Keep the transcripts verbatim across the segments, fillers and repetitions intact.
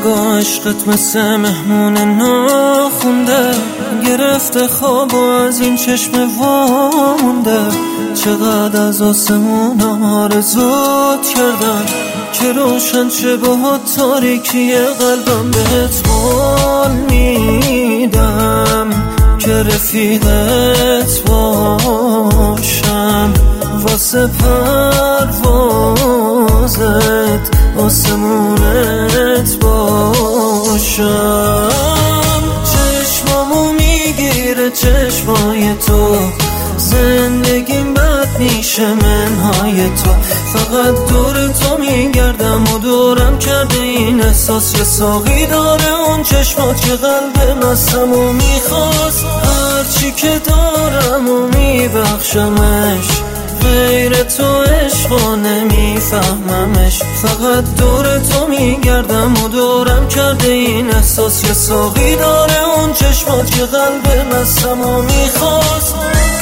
نگاه عشقت مثل مهمون ناخونده، گرفته خواب و از این چشم وامونده. چقدر از آسمون آرزوت کردم که روشن چه با تاریکی قلبم. بهت قول میدم که رفیقت باشم، واسه پروازت آسمونت باشم. چشمامو میگیره چشمای تو، زندگیم بد میشه منهای تو. فقط دور تو میگردم و دورم کرده این احساس. یه ساقی داره اون چشمات که قلب مستم و میخواست. هرچی که دارم و میبخشمش، غیر تو عشقا نمیفهممش. فقط دور تو میگردم و دورم کرده این احساس. یه ساقی داره اون چشمات که قلب مستم و میخواست.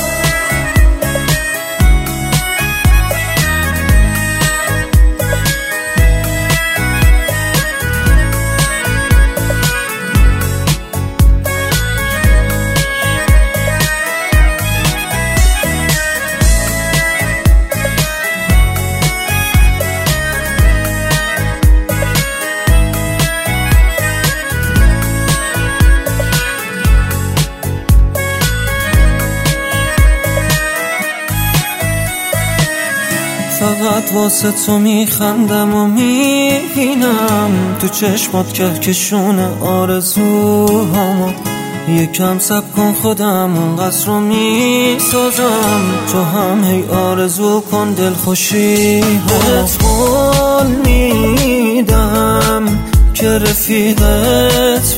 فقط واسه تو میخندم و میبینم تو چشمات کهکشون آرزوهامو. یکم صبر کن خودم اون قصر رو میسازم، تو هم هی آرزو کن دل خوشی. بهت قول میدم که رفیقت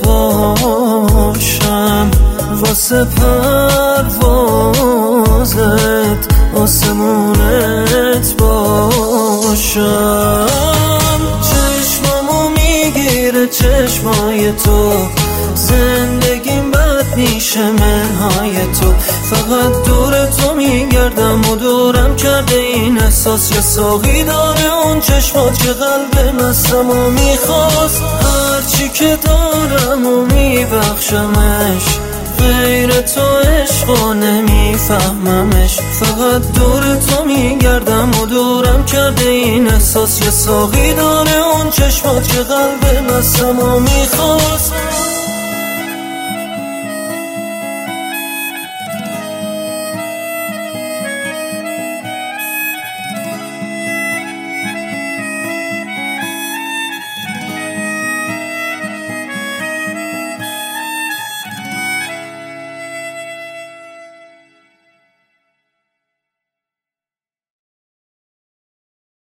باشم، واسه پروازت آسمونت باشم. چشمامو میگیره چشمای تو، زندگیم بد میشه منهای تو. فقط دور تو میگردم و دورم کرده این احساس. یه ساقی داره اون چشمات که قلب مستم و میخواست. هرچی که دارم و میبخشمش، غیر تو عشقا نمیفهممش. فقط دور تو میگردم و دورم کرده این احساس. یه ساقی داره اون چشمات که قلب مستم و میخواست.